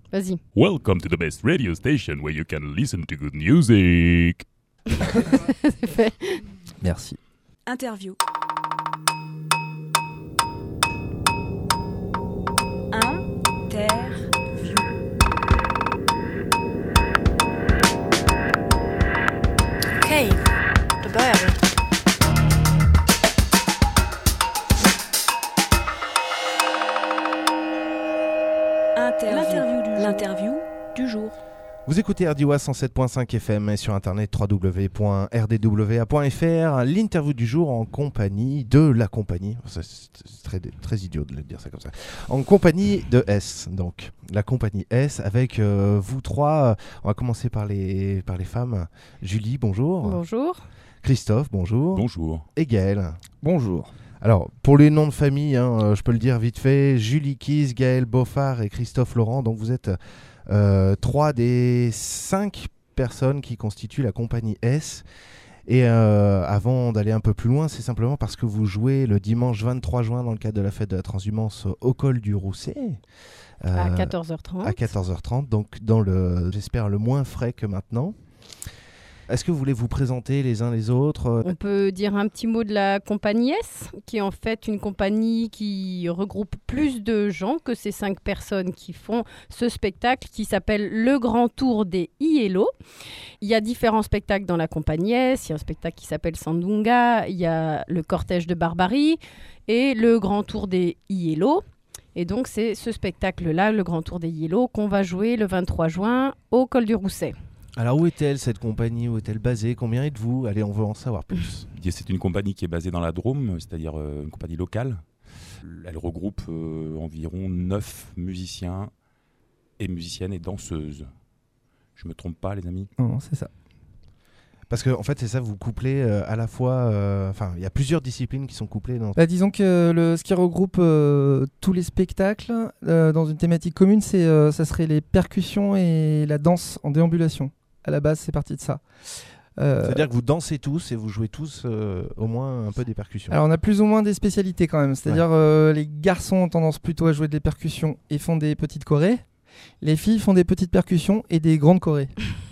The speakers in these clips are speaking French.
Vas-y. Welcome to the best radio station where you can listen to good music. C'est fait. Merci. Interview. Okej, då börjar vi. L'interview du jour. Vous écoutez RDWA 107.5 FM et sur internet www.rdwa.fr. L'interview du jour en compagnie de la compagnie. C'est très idiot de dire ça comme ça. En compagnie de S. Donc, la compagnie S avec vous trois. On va commencer par les femmes. Julie, bonjour. Bonjour. Christophe, bonjour. Bonjour. Et Gaël. Bonjour. Alors, pour les noms de famille, je peux le dire vite fait, Julie Kies, Gaël Beaufard et Christophe Laurent. Donc vous êtes 3 des 5 personnes qui constituent la compagnie S. Et avant d'aller un peu plus loin, c'est simplement parce que vous jouez le dimanche 23 juin dans le cadre de la fête de la transhumance au col du Rousset. À 14h30. À 14h30, donc dans le, j'espère, le moins frais que maintenant. Est-ce que vous voulez vous présenter les uns les autres ? On peut dire un petit mot de la compagnie S, qui est en fait une compagnie qui regroupe plus de gens que ces 5 personnes qui font ce spectacle qui s'appelle Le Grand Tour des ILO. Il y a différents spectacles dans la compagnie S. Il y a un spectacle qui s'appelle Sandunga, il y a le Cortège de Barbarie et le Grand Tour des ILO. Et donc c'est ce spectacle-là, le Grand Tour des ILO, qu'on va jouer le 23 juin au col du Rousset. Alors où est-elle cette compagnie ? Où est-elle basée ? Combien êtes-vous ? Allez, on veut en savoir plus. C'est une compagnie qui est basée dans la Drôme, c'est-à-dire une compagnie locale. Elle regroupe environ 9 musiciens et musiciennes et danseuses. Je me trompe pas, les amis ? Non, c'est ça. Parce que en fait, c'est ça, vous couplez à la fois... Enfin, il y a plusieurs disciplines qui sont couplées dans... Disons que ce qui regroupe tous les spectacles dans une thématique commune, ça serait les percussions et la danse en déambulation. À la base, c'est parti de ça. C'est-à-dire que vous dansez tous et vous jouez tous au moins un peu des percussions. Alors on a plus ou moins des spécialités quand même. C'est-à-dire les garçons ont tendance plutôt à jouer des percussions et font des petites chorés. Les filles font des petites percussions et des grandes chorés.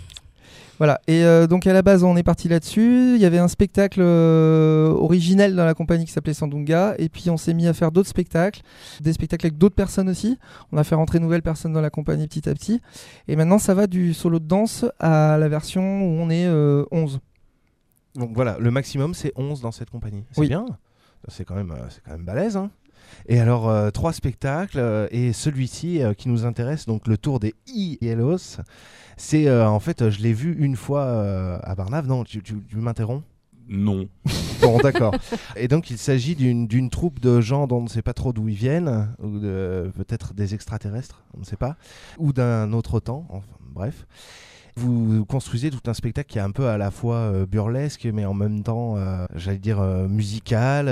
Voilà, et donc à la base on est parti là-dessus, il y avait un spectacle originel dans la compagnie qui s'appelait Sandunga, et puis on s'est mis à faire d'autres spectacles, des spectacles avec d'autres personnes aussi, on a fait rentrer de nouvelles personnes dans la compagnie petit à petit, et maintenant ça va du solo de danse à la version où on est 11. Donc voilà, le maximum c'est 11 dans cette compagnie, c'est bien, c'est quand même balèze, hein. Et alors 3 spectacles et celui-ci qui nous intéresse, donc le tour des ILOS, c'est en fait je l'ai vu une fois à Barnave. Non, tu m'interromps ? Non. Bon, d'accord. Et donc il s'agit d'une troupe de gens dont on ne sait pas trop d'où ils viennent, ou peut-être des extraterrestres, on ne sait pas, ou d'un autre temps, enfin bref. Vous construisez tout un spectacle qui est un peu à la fois burlesque, mais en même temps, j'allais dire musical,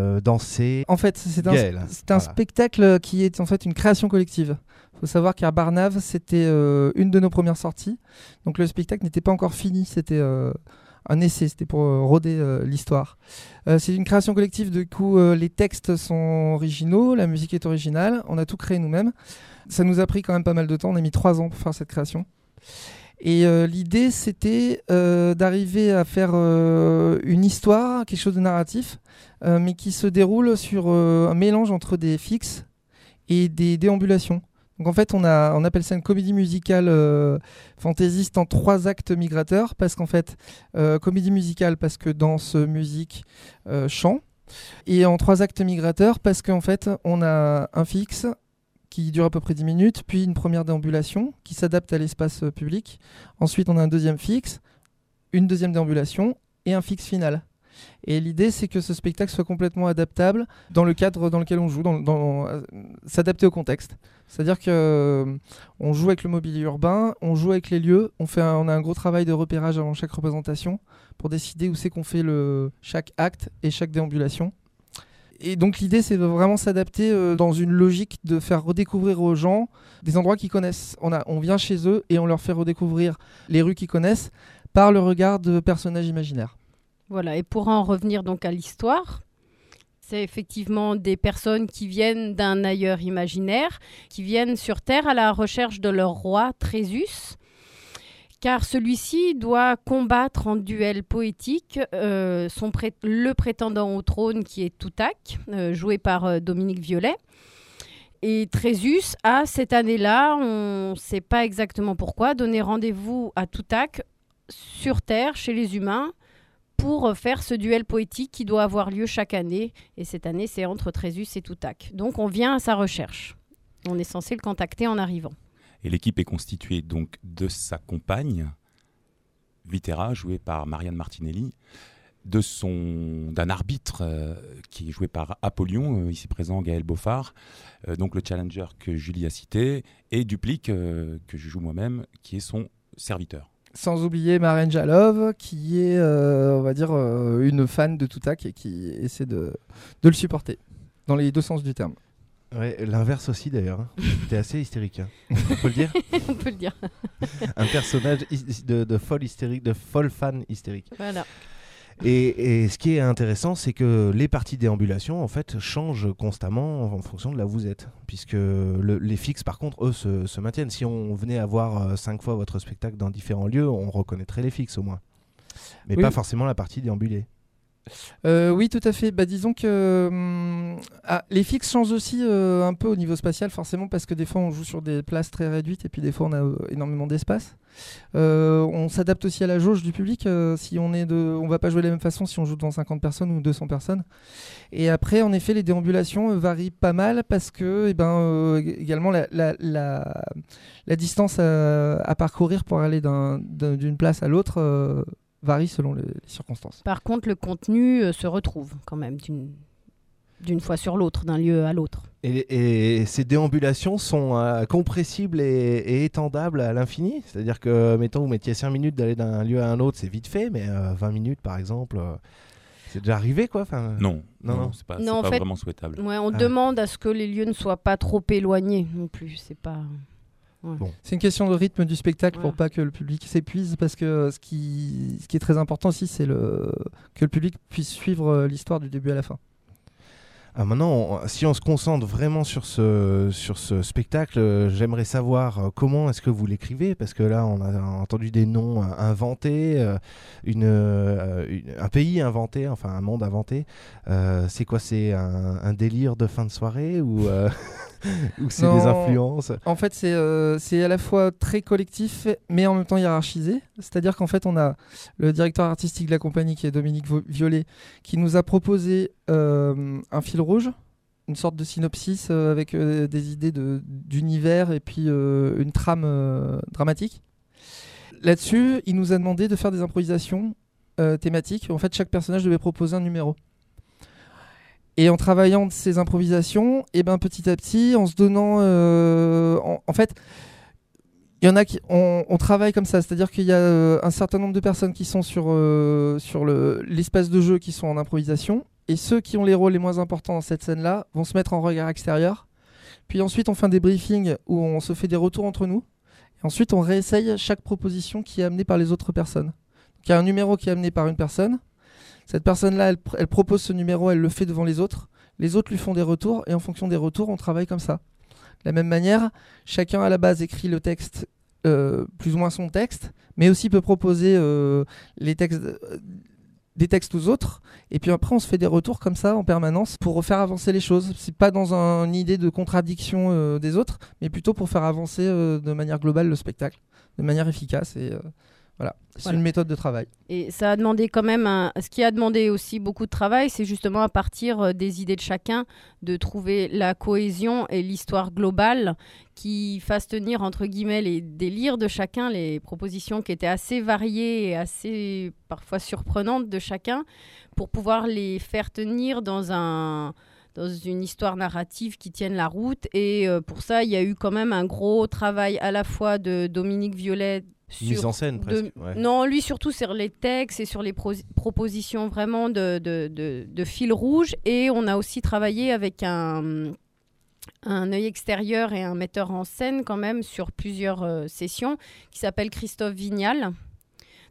dansé. En fait, c'est un spectacle qui est en fait une création collective. Il faut savoir qu'à Barnave, c'était une de nos premières sorties. Donc le spectacle n'était pas encore fini, c'était un essai, c'était pour roder l'histoire. C'est une création collective, du coup les textes sont originaux, la musique est originale, on a tout créé nous-mêmes. Ça nous a pris quand même pas mal de temps, on a mis 3 ans pour faire cette création. Et l'idée, c'était d'arriver à faire une histoire, quelque chose de narratif, mais qui se déroule sur un mélange entre des fixes et des déambulations. Donc en fait, on appelle ça une comédie musicale fantaisiste en 3 actes migrateurs, parce qu'en fait, comédie musicale parce que danse, musique, chant, et en 3 actes migrateurs parce qu'en fait, on a un fixe qui dure à peu près 10 minutes, puis une première déambulation qui s'adapte à l'espace public. Ensuite, on a un deuxième fixe, une deuxième déambulation et un fixe final. Et l'idée, c'est que ce spectacle soit complètement adaptable dans le cadre dans lequel on joue, s'adapter au contexte. C'est-à-dire qu'on joue avec le mobilier urbain, on joue avec les lieux, on a un gros travail de repérage avant chaque représentation pour décider où c'est qu'on fait chaque acte et chaque déambulation. Et donc l'idée, c'est de vraiment s'adapter dans une logique de faire redécouvrir aux gens des endroits qu'ils connaissent. On vient chez eux et on leur fait redécouvrir les rues qu'ils connaissent par le regard de personnages imaginaires. Voilà, et pour en revenir donc à l'histoire, C'est effectivement des personnes qui viennent d'un ailleurs imaginaire, qui viennent sur Terre à la recherche de leur roi Trésus, car celui-ci doit combattre en duel poétique le prétendant au trône qui est Toutak, joué par Dominique Violet. Et Trésus a, cette année-là, on ne sait pas exactement pourquoi, donné rendez-vous à Toutak sur Terre, chez les humains, pour faire ce duel poétique qui doit avoir lieu chaque année. Et cette année, c'est entre Trésus et Toutak. Donc on vient à sa recherche. On est censé le contacter en arrivant. Et l'équipe est constituée donc de sa compagne, Vitera, jouée par Marianne Martinelli, d'un arbitre qui est joué par Apollyon, ici présent Gaël Beaufard, donc le challenger que Julie a cité, et Duplique, que je joue moi-même, qui est son serviteur. Sans oublier Maren Jalov, qui est, on va dire, une fan de Toutak et qui essaie de le supporter, dans les deux sens du terme. Ouais, l'inverse aussi d'ailleurs. T'es assez hystérique. On peut le dire. On peut le dire. Un personnage de folle hystérique, de folle fan hystérique. Voilà. Et ce qui est intéressant, c'est que les parties déambulation en fait changent constamment en fonction de là où vous êtes, puisque les fixes par contre eux se maintiennent. Si on venait à voir 5 fois votre spectacle dans différents lieux, on reconnaîtrait les fixes au moins, mais oui, pas forcément la partie déambulée. Oui, tout à fait. Disons que les fixes changent aussi un peu au niveau spatial, forcément, parce que des fois on joue sur des places très réduites et puis des fois on a énormément d'espace. On s'adapte aussi à la jauge du public. Si on va pas jouer de la même façon si on joue devant 50 personnes ou 200 personnes. Et après, en effet, les déambulations varient pas mal parce que également la distance à parcourir pour aller d'une place à l'autre varie selon les circonstances. Par contre, le contenu se retrouve quand même d'une fois sur l'autre, d'un lieu à l'autre. Et ces déambulations sont compressibles et étendables à l'infini. C'est-à-dire que, mettons, vous mettiez 5 minutes d'aller d'un lieu à un autre, c'est vite fait, mais 20 minutes, par exemple, c'est déjà arrivé, quoi. Non, c'est pas vraiment souhaitable. Ouais, on demande à ce que les lieux ne soient pas trop éloignés non plus. C'est pas... Ouais. Bon. C'est une question de rythme du spectacle pour pas que le public s'épuise, parce que ce qui est très important aussi, c'est que le public puisse suivre l'histoire du début à la fin. Maintenant, si on se concentre vraiment sur ce spectacle, j'aimerais savoir comment est-ce que vous l'écrivez, parce que là, on a entendu des noms inventés, un pays inventé, enfin un monde inventé. C'est quoi? C'est un délire de fin de soirée ou c'est des influences? En fait, c'est à la fois très collectif, mais en même temps hiérarchisé. C'est-à-dire qu'en fait, on a le directeur artistique de la compagnie, qui est Dominique Violet, qui nous a proposé un fil rouge, une sorte de synopsis avec des idées d'univers et puis une trame dramatique. Là-dessus, il nous a demandé de faire des improvisations thématiques. En fait, chaque personnage devait proposer un numéro. Et en travaillant de ces improvisations, petit à petit, en se donnant... en fait, il y en a qui... On travaille comme ça, c'est-à-dire qu'il y a un certain nombre de personnes qui sont sur l'espace de jeu, qui sont en improvisation, et ceux qui ont les rôles les moins importants dans cette scène-là vont se mettre en regard extérieur. Puis ensuite, on fait des briefings où on se fait des retours entre nous. Et ensuite, on réessaye chaque proposition qui est amenée par les autres personnes. Donc, il y a un numéro qui est amené par une personne. Cette personne-là, elle propose ce numéro, elle le fait devant les autres. Les autres lui font des retours, et en fonction des retours, on travaille comme ça. De la même manière, chacun à la base écrit le texte, plus ou moins son texte, mais aussi peut proposer des textes aux autres. Et puis après, on se fait des retours comme ça en permanence pour faire avancer les choses. C'est pas dans une idée de contradiction des autres, mais plutôt pour faire avancer de manière globale le spectacle, de manière efficace. Et voilà, c'est une méthode de travail. Et ça a demandé quand même, ce qui a demandé aussi beaucoup de travail, c'est justement à partir des idées de chacun, de trouver la cohésion et l'histoire globale qui fasse tenir, entre guillemets, les délires de chacun, les propositions qui étaient assez variées et assez parfois surprenantes de chacun, pour pouvoir les faire tenir dans une histoire narrative qui tienne la route. Et pour ça, il y a eu quand même un gros travail à la fois de Dominique Violet, mise en scène presque. Non, lui surtout sur les textes et sur les propositions vraiment de fil rouge. Et on a aussi travaillé avec un œil extérieur et un metteur en scène quand même sur plusieurs sessions, qui s'appelle Christophe Vignal.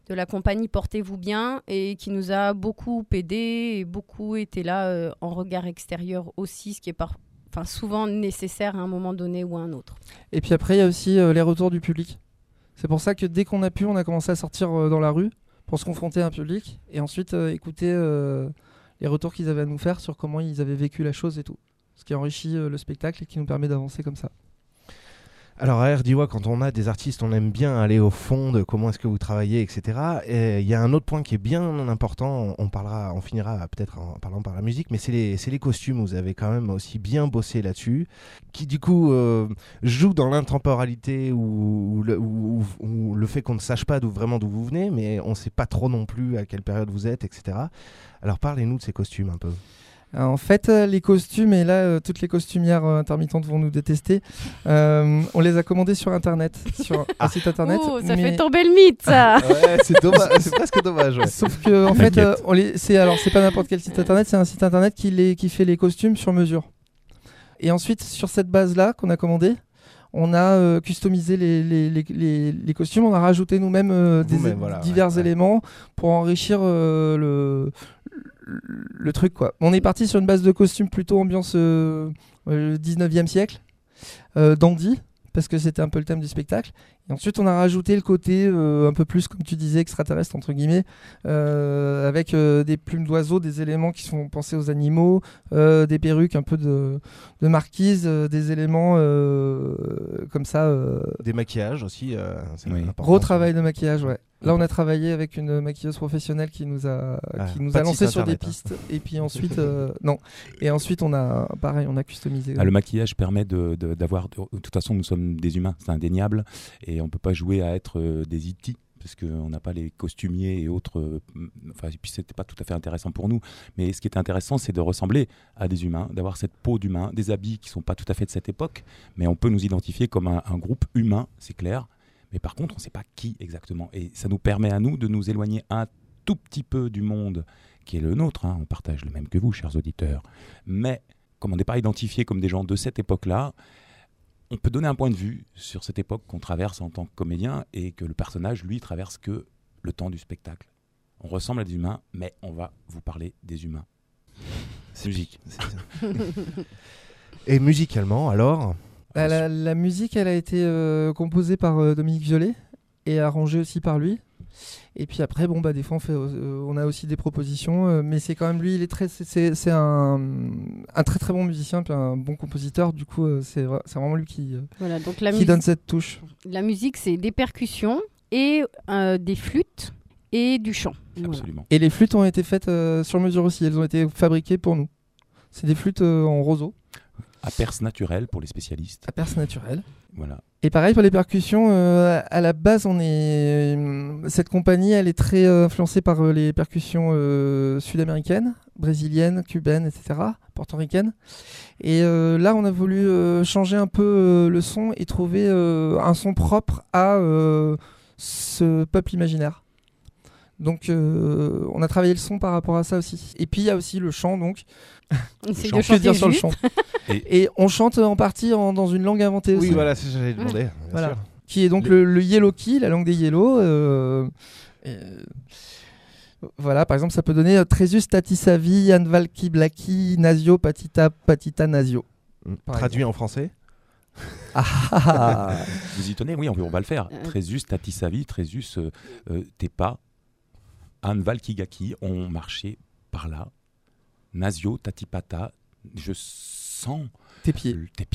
de la compagnie Portez-vous bien et qui nous a beaucoup aidé et beaucoup été là en regard extérieur aussi, ce qui est souvent nécessaire à un moment donné ou à un autre. Et puis après, il y a aussi les retours du public. C'est pour ça que dès qu'on a pu, on a commencé à sortir dans la rue pour se confronter à un public et ensuite écouter les retours qu'ils avaient à nous faire sur comment ils avaient vécu la chose et tout. Ce qui enrichit le spectacle et qui nous permet d'avancer comme ça. Alors à RDY, quand on a des artistes, on aime bien aller au fond de comment est-ce que vous travaillez, etc. Et il y a un autre point qui est bien important, on finira peut-être en parlant par la musique, mais c'est les costumes. Vous avez quand même aussi bien bossé là-dessus, qui du coup joue dans l'intemporalité ou le fait qu'on ne sache pas d'où vous venez, mais on ne sait pas trop non plus à quelle période vous êtes, etc. Alors parlez-nous de ces costumes un peu. En fait, les costumes, et là, toutes les costumières intermittentes vont nous détester, on les a commandés sur Internet, sur un site Internet. Oh, ça fait tomber le mythe, ça. Ouais, c'est dommage, c'est presque dommage. Ouais. Sauf que, en fait, c'est pas n'importe quel site Internet, c'est un site Internet qui fait les costumes sur mesure. Et ensuite, sur cette base-là qu'on a commandé, on a customisé les costumes, on a rajouté nous-mêmes divers éléments pour enrichir le truc, quoi. On est parti sur une base de costumes plutôt ambiance 19e siècle, dandy, parce que c'était un peu le thème du spectacle. Et ensuite, on a rajouté le côté un peu plus, comme tu disais, extraterrestre, entre guillemets, avec des plumes d'oiseaux, des éléments qui sont pensés aux animaux, des perruques, un peu de marquise, des éléments comme ça. Des maquillages aussi. Gros travail de maquillage, ouais. Là, on a travaillé avec une maquilleuse professionnelle qui nous a lancé sur des pistes. Et puis ensuite, Et ensuite, on a customisé. Le maquillage permet d'avoir. De toute façon, nous sommes des humains, c'est indéniable. Et on ne peut pas jouer à être des E.T. parce qu'on n'a pas les costumiers et autres. Et puis, c'était pas tout à fait intéressant pour nous. Mais ce qui est intéressant, c'est de ressembler à des humains, d'avoir cette peau d'humain, des habits qui ne sont pas tout à fait de cette époque. Mais on peut nous identifier comme un groupe humain, c'est clair. Mais par contre, on ne sait pas qui exactement. Et ça nous permet à nous de nous éloigner un tout petit peu du monde qui est le nôtre. On partage le même que vous, chers auditeurs. Mais comme on n'est pas identifiés comme des gens de cette époque-là, on peut donner un point de vue sur cette époque qu'on traverse en tant que comédien et que le personnage, lui, traverse que le temps du spectacle. On ressemble à des humains, mais on va vous parler des humains. C'est musique. Et musicalement, alors ? La musique, elle a été composée par Dominique Violet et arrangée aussi par lui. Et puis après, des fois, on a aussi des propositions, mais c'est quand même lui, c'est un très très bon musicien, puis un bon compositeur. Du coup, c'est vraiment lui qui donne cette touche. La musique, c'est des percussions et des flûtes et du chant. Absolument. Voilà. Et les flûtes ont été faites sur mesure aussi. Elles ont été fabriquées pour nous. C'est des flûtes en roseau. À perce naturelle pour les spécialistes. À perce naturelle. Voilà. Et pareil pour les percussions, à la base, cette compagnie, elle est très influencée par les percussions sud-américaines, brésiliennes, cubaines, etc., portoricaines. Et là, on a voulu changer un peu le son et trouver un son propre à ce peuple imaginaire. Donc, on a travaillé le son par rapport à ça aussi. Et puis, il y a aussi le chant, donc. C'est de chanter sur le chant. Et on chante en partie dans une langue inventée aussi. Oui, voilà, c'est ce que j'allais demander. Voilà. Qui est donc le Yellowki, la langue des Yellow. Voilà, par exemple, ça peut donner Tresus Tatisavi, Anvalki Blaki, Nasio, Patita, Patita, Nasio. Traduit en français. Vous y tenez ? Oui, on va le faire. Tresus Tatisavi, Tresus Tepa, Anvalkigaki ont marché par là. Nasio, Tatipata, je sens tes pieds.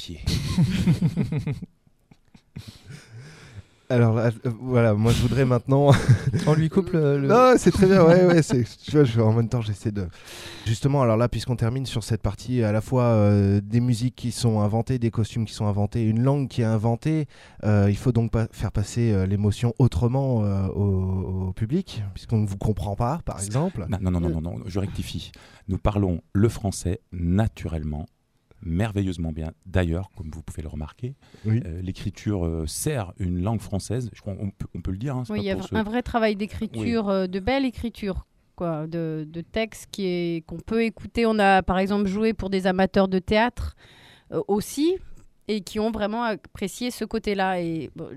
Alors voilà, moi je voudrais maintenant. On lui coupe le. Non, c'est très bien, ouais, tu vois, en même temps j'essaie de. Justement, alors là, puisqu'on termine sur cette partie à la fois des musiques qui sont inventées, des costumes qui sont inventés, une langue qui est inventée, il faut donc faire passer l'émotion autrement au public, puisqu'on ne vous comprend pas, par exemple. Non, je rectifie. Nous parlons le français naturellement. Merveilleusement bien. D'ailleurs, comme vous pouvez le remarquer, oui. L'écriture sert une langue française. Je crois on peut le dire. Oui, il y a un vrai travail d'écriture, de belle écriture, quoi, de texte qu'on peut écouter. On a par exemple joué pour des amateurs de théâtre aussi, et qui ont vraiment apprécié ce côté-là. Et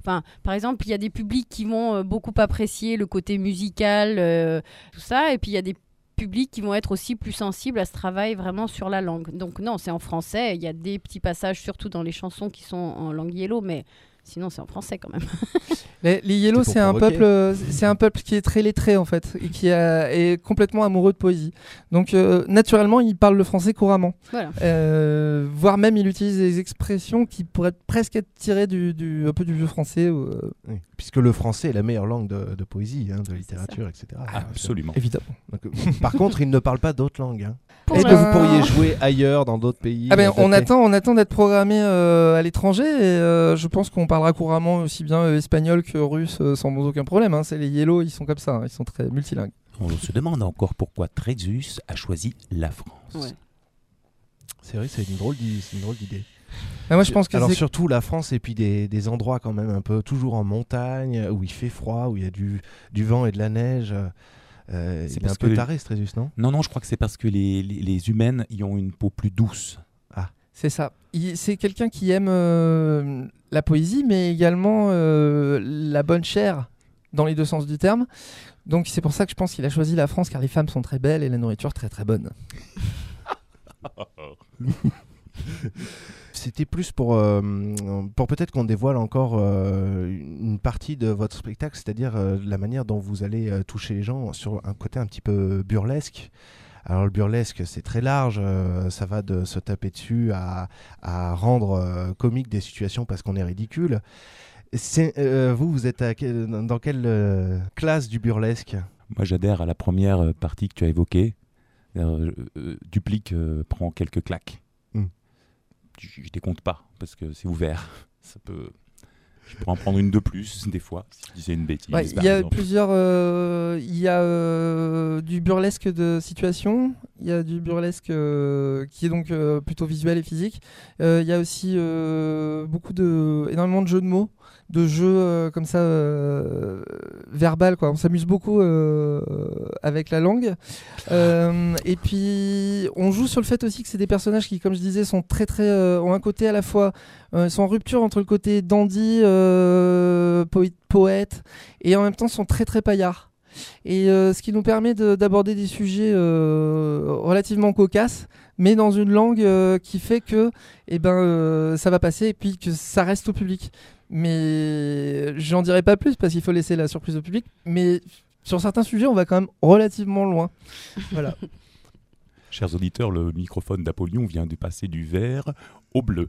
Enfin, par exemple, il y a des publics qui vont beaucoup apprécier le côté musical, tout ça, et puis il y a des publics qui vont être aussi plus sensibles à ce travail vraiment sur la langue. Donc non, c'est en français. Il y a des petits passages, surtout dans les chansons qui sont en langue yélo, mais sinon c'est en français quand même. Les Yellow, c'est un peuple qui est très lettré en fait, et qui est complètement amoureux de poésie. Donc naturellement, il parle le français couramment. Voilà. Voire même, il utilise des expressions qui pourraient presque être tirées un peu du vieux français. Oui, puisque le français est la meilleure langue de poésie, de littérature, etc. Absolument. Évidemment. Donc, par contre, il ne parle pas d'autres langues. Pour Est-ce la- que vous pourriez jouer ailleurs, dans d'autres pays? On attend d'être programmé à l'étranger, et je pense qu'on parlera couramment aussi bien espagnol que russe sans aucun problème. C'est les Yellow, ils sont comme ça, ils sont très multilingues. On se demande encore pourquoi Trésus a choisi la France. Ouais. C'est vrai, c'est une drôle d'idée. Moi, je pense que Alors c'est surtout la France et puis des endroits quand même un peu toujours en montagne, où il fait froid, où il y a du vent et de la neige. Il est parce un peu que- taré, ce Trésus, non? Non, je crois que c'est parce que les humaines y ont une peau plus douce. C'est ça. C'est quelqu'un qui aime la poésie, mais également la bonne chair, dans les deux sens du terme. Donc c'est pour ça que je pense qu'il a choisi la France, car les femmes sont très belles et la nourriture très très bonne. C'était plus pour peut-être qu'on dévoile encore une partie de votre spectacle, c'est-à-dire la manière dont vous allez toucher les gens sur un côté un petit peu burlesque. Alors le burlesque, c'est très large, ça va de se taper dessus à rendre comique des situations parce qu'on est ridicule. Vous êtes dans quelle classe du burlesque? Moi, j'adhère à la première partie que tu as évoquée. Duplique prend quelques claques. Je ne décompte pas, parce que c'est ouvert. Je pourrais en prendre une de plus, des fois, si je disais une bêtise. Ouais, par il y a exemple. plusieurs. Il y a du burlesque de situation, il y a du burlesque qui est donc plutôt visuel et physique. Il y a aussi énormément de jeux de mots, de jeux comme ça verbal, quoi. On s'amuse beaucoup avec la langue. Et puis on joue sur le fait aussi que c'est des personnages qui, comme je disais, sont très très ont un côté à la fois sont en rupture entre le côté dandy, poète, et en même temps sont très très paillards. Et ce qui nous permet d'aborder des sujets relativement cocasses, mais dans une langue qui fait que ça va passer et puis que ça reste au public. Mais j'en dirai pas plus parce qu'il faut laisser la surprise au public. Mais sur certains sujets, on va quand même relativement loin. Voilà. Chers auditeurs, le microphone d'Apollon vient de passer du vert au bleu.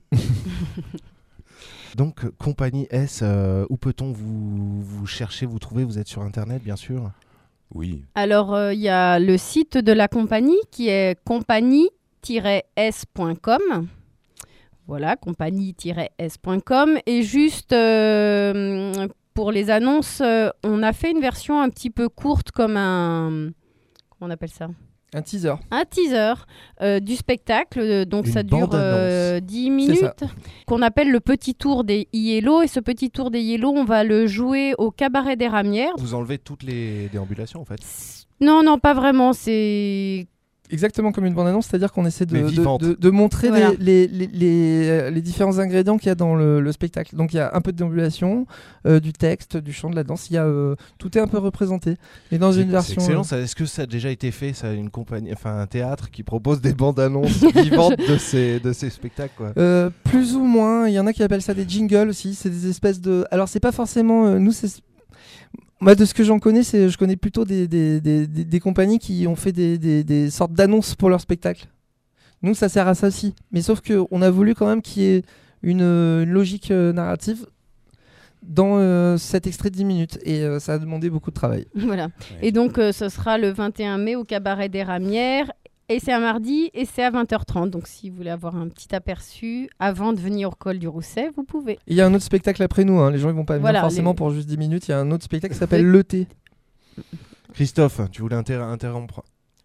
Donc, Compagnie S, où peut-on vous chercher, vous trouver? Vous êtes sur Internet, bien sûr. Oui. Alors, il y a le site de la compagnie qui est compagnie-s.com. Voilà, compagnie-s.com. Et juste pour les annonces, on a fait une version un petit peu courte comme un... Comment on appelle ça ? Un teaser. Un teaser du spectacle, donc Une ça dure bande-annonce. 10 minutes, ça. qu'on appelle le petit tour des Yellow. Et ce petit tour des Yellow, on va le jouer au Cabaret des Ramières. Vous enlevez toutes les déambulations, en fait. Non, pas vraiment, c'est... Exactement comme une bande-annonce, c'est-à-dire qu'on essaie Mais vivante. de montrer Voilà. les différents ingrédients qu'il y a dans le spectacle. Donc il y a un peu de déambulation, du texte, du chant, de la danse, tout est un peu représenté. Et dans une C'est version... excellent. Est-ce que ça a déjà été fait, ça, une compagnie, enfin un théâtre qui propose des bandes annonces vivantes de ces spectacles, quoi. Plus ou moins, il y en a qui appellent ça des jingles aussi, c'est des espèces de... Alors c'est pas forcément... Moi, de ce que j'en connais, je connais plutôt des compagnies qui ont fait des sortes d'annonces pour leur spectacle. Nous, ça sert à ça aussi. Mais sauf qu'on a voulu quand même qu'il y ait une logique narrative dans cet extrait de 10 minutes. Et ça a demandé beaucoup de travail. Voilà. Ouais. Et donc, ce sera le 21 mai au Cabaret des Ramières. Et c'est un mardi et c'est à 20h30. Donc, si vous voulez avoir un petit aperçu avant de venir au col du Rousset, vous pouvez. Et il y a un autre spectacle après nous. Les gens ne vont pas venir Voilà, forcément pour juste 10 minutes. Il y a un autre spectacle qui s'appelle Le Thé. Christophe, tu voulais interrompre?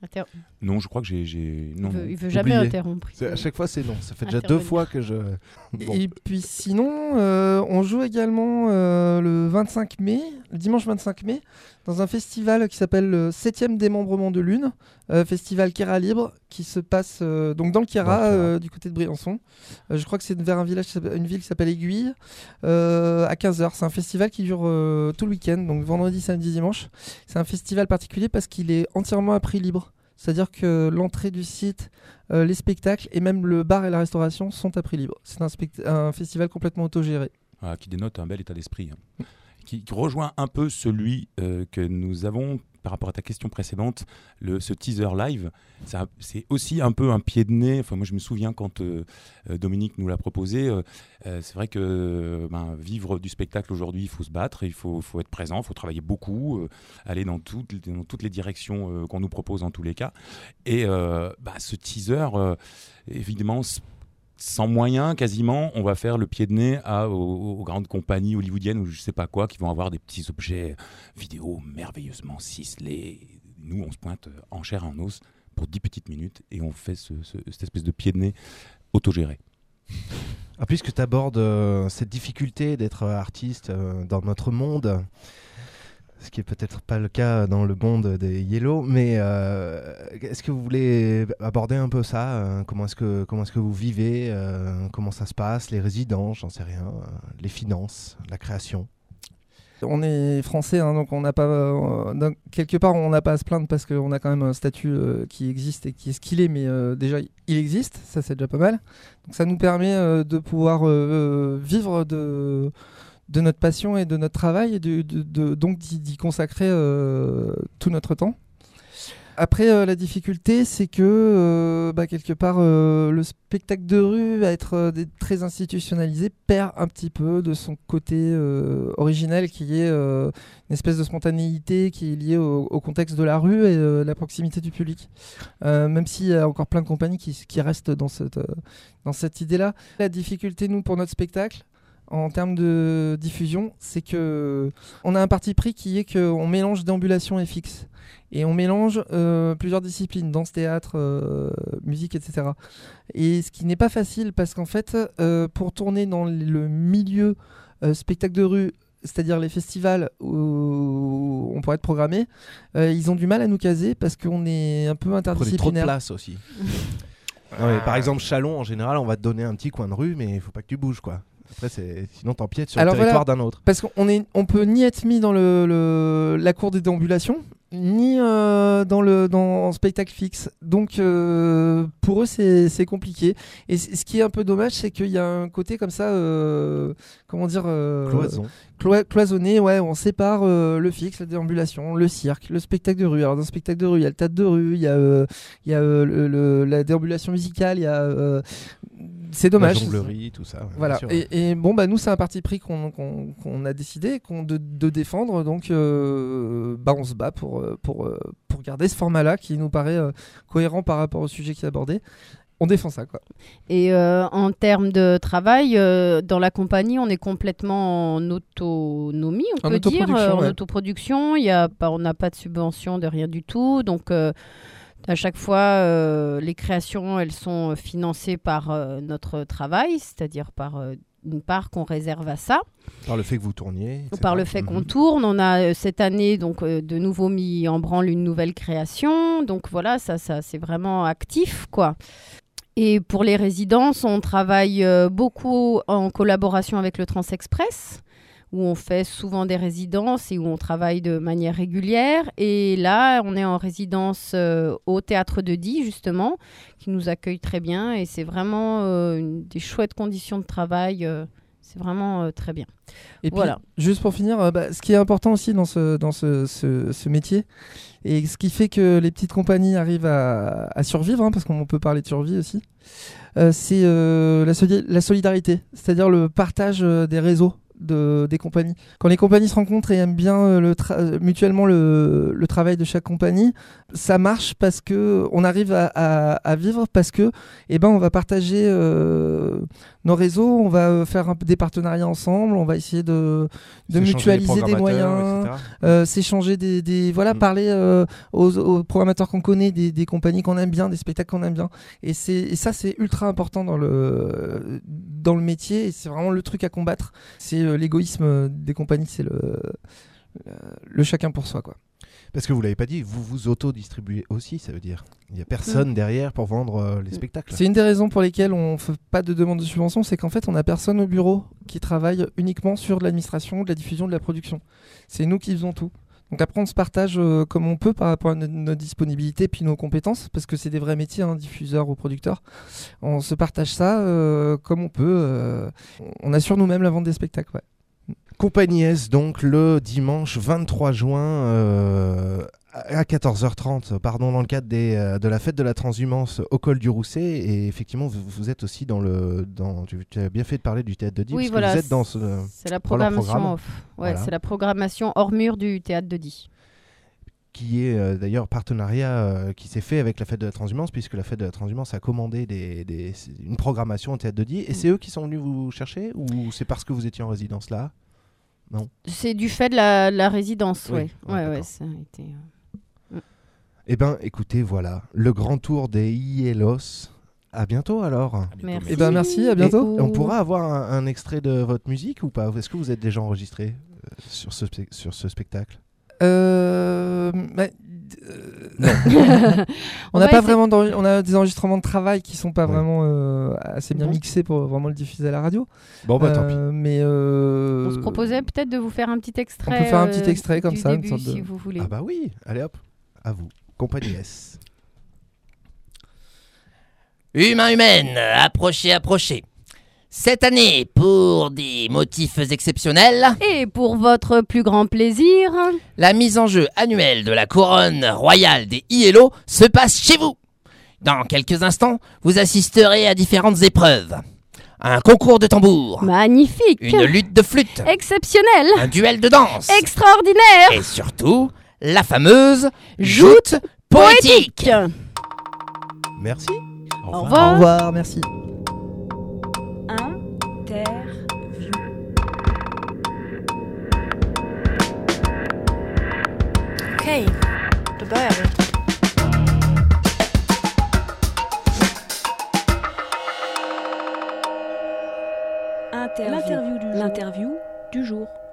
Non, je crois que j'ai... Non, Il veut jamais Oublié. interrompre. À chaque fois, c'est non. Ça fait déjà Intervenir. 2 fois que je. Bon. Et puis sinon, on joue également le dimanche 25 mai, dans un festival qui s'appelle le 7e démembrement de Lune, festival Kéra Libre, qui se passe donc dans le Kéra, du côté de Briançon. Je crois que c'est vers une ville qui s'appelle Aiguille, à 15h. C'est un festival qui dure tout le week-end, donc vendredi, samedi, dimanche. C'est un festival particulier parce qu'il est entièrement à prix libre. C'est-à-dire que l'entrée du site, les spectacles et même le bar et la restauration sont à prix libre. C'est un festival complètement autogéré. Qui dénote un bel état d'esprit. Qui rejoint un peu celui que nous avons par rapport à ta question précédente, ce teaser live, c'est aussi un peu un pied de nez. Enfin, moi, je me souviens quand Dominique nous l'a proposé, c'est vrai que vivre du spectacle aujourd'hui, il faut se battre, il faut être présent, il faut travailler beaucoup, aller dans toutes les directions qu'on nous propose en tous les cas. Et ce teaser, évidemment, sans moyens, quasiment, on va faire le pied de nez aux grandes compagnies hollywoodiennes ou je sais pas quoi, qui vont avoir des petits objets vidéo merveilleusement ciselés. Nous, on se pointe en chair et en os pour 10 petites minutes et on fait cette espèce de pied de nez autogéré. Puisque tu abordes cette difficulté d'être artiste dans notre monde, ce qui est peut-être pas le cas dans le monde des Yellow, mais est-ce que vous voulez aborder un peu ça comment est-ce que vous vivez comment ça se passe, les résidences, j'en sais rien, les finances, la création? On est français, donc on n'a pas quelque part on n'a pas à se plaindre parce qu'on a quand même un statut qui existe et qui est ce qu'il est, mais déjà il existe, ça c'est déjà pas mal. Donc ça nous permet de pouvoir vivre de notre passion et de notre travail et donc d'y consacrer tout notre temps. Après, la difficulté, c'est que quelque part, le spectacle de rue, à être très institutionnalisé, perd un petit peu de son côté originel, qui est une espèce de spontanéité qui est liée au contexte de la rue et la proximité du public. Même s'il y a encore plein de compagnies qui restent dans cette idée-là. La difficulté, nous, pour notre spectacle, en termes de diffusion, c'est que on a un parti pris qui est qu'on mélange déambulation et fixe. Et on mélange plusieurs disciplines, danse, théâtre, musique, etc. Et ce qui n'est pas facile parce qu'en fait, pour tourner dans le milieu spectacle de rue, c'est-à-dire les festivals où on pourrait être programmé, ils ont du mal à nous caser parce qu'on est un peu interdisciplinaire. Prenez trop de place aussi. Non, mais par exemple, Chalon, en général, on va te donner un petit coin de rue, mais il faut pas que tu bouges, quoi. Après, sinon t'empiètes sur le territoire d'un autre. Parce qu'on peut ni être mis dans la cour des déambulations, ni dans spectacle fixe. Donc pour eux c'est compliqué. Et ce qui est un peu dommage, c'est qu'il y a un côté comme ça, cloisonné, ouais, on sépare le fixe, la déambulation, le cirque, le spectacle de rue. Alors dans le spectacle de rue, il y a le théâtre de rue, il y a la déambulation musicale, il y a c'est dommage. La jonglerie, tout ça. Ouais, voilà. sûr, et nous c'est un parti pris qu'on a décidé de défendre. Donc on se bat pour garder ce format-là qui nous paraît cohérent par rapport au sujet qui est abordé. On défend ça, quoi. Et en termes de travail, dans la compagnie, on est complètement en autonomie, on peut dire, en autoproduction. On n'a pas de subvention, de rien du tout. Donc à chaque fois, les créations, elles sont financées par notre travail, c'est-à-dire par une part qu'on réserve à ça. Par le fait que vous tourniez. Par le fait qu'on tourne. On a cette année donc, de nouveau mis en branle une nouvelle création. Donc voilà, ça c'est vraiment actif, quoi. Et pour les résidences, on travaille beaucoup en collaboration avec le Transexpress, où on fait souvent des résidences et où on travaille de manière régulière. Et là, on est en résidence au Théâtre de Die, justement, qui nous accueille très bien. Et c'est vraiment des chouettes conditions de travail. C'est vraiment très bien. Et voilà. Puis, juste pour finir, ce qui est important aussi dans ce métier, et ce qui fait que les petites compagnies arrivent à survivre, parce qu'on peut parler de survie aussi, c'est la solidarité, c'est-à-dire le partage des réseaux des compagnies. Quand les compagnies se rencontrent et aiment bien mutuellement le travail de chaque compagnie, ça marche parce que on arrive à vivre, parce que on va partager nos réseaux, on va faire des partenariats ensemble, on va essayer de mutualiser des moyens, s'échanger parler aux programmateurs qu'on connaît, des compagnies qu'on aime bien, des spectacles qu'on aime bien. Et ça, c'est ultra important dans le métier, et c'est vraiment le truc à combattre. C'est l'égoïsme des compagnies, c'est le chacun pour soi, quoi. Parce que vous l'avez pas dit, vous vous auto-distribuez aussi, ça veut dire. Il n'y a personne derrière pour vendre les spectacles. C'est une des raisons pour lesquelles on ne fait pas de demande de subvention, c'est qu'en fait, on n'a personne au bureau qui travaille uniquement sur de l'administration, de la diffusion, de la production. C'est nous qui faisons tout. Donc après, on se partage comme on peut par rapport à notre disponibilité puis nos compétences, parce que c'est des vrais métiers, diffuseurs ou producteurs. On se partage ça comme on peut. On assure nous-mêmes la vente des spectacles, ouais. Compagnie S, donc le dimanche 23 juin à 14h30, dans le cadre de la fête de la transhumance au col du Rousset. Et effectivement, vous êtes aussi tu as bien fait de parler du théâtre de Die. Oui, parce que vous êtes dans c'est la programmation off. Ouais, voilà. C'est la programmation hors mur du théâtre de Die. Qui est d'ailleurs partenariat qui s'est fait avec la fête de la transhumance, puisque la fête de la transhumance a commandé une programmation au théâtre de Die. Et c'est eux qui sont venus vous chercher, ou c'est parce que vous étiez en résidence là? Non. C'est du fait de la résidence, oui. Ouais, ça a été... Eh bien, écoutez, voilà, le grand tour des IELOS. À bientôt alors. Merci. Merci, à bientôt. Et on pourra avoir un extrait de votre musique ou pas? Est-ce que vous êtes déjà enregistré sur ce spectacle? Non. On n'a pas vraiment on a des enregistrements de travail qui sont pas vraiment assez bien mixés pour vraiment le diffuser à la radio. Bon bah tant pis. Mais on se proposait peut-être de vous faire un petit extrait. On peut faire un petit extrait comme ça, début, une sorte si vous voulez. Ah bah oui, allez hop, à vous. Compagnie S. Humains, humaines, approchez. Cette année, pour des motifs exceptionnels, et pour votre plus grand plaisir, la mise en jeu annuelle de la couronne royale des IELO se passe chez vous. Dans quelques instants, vous assisterez à différentes épreuves. Un concours de tambour. Magnifique. Une lutte de flûte. Exceptionnel. Un duel de danse. Extraordinaire. Et surtout, la fameuse joute poétique. Merci. Au revoir. Au revoir, merci. Interview. Okej, då börjar vi. L'interview du jour.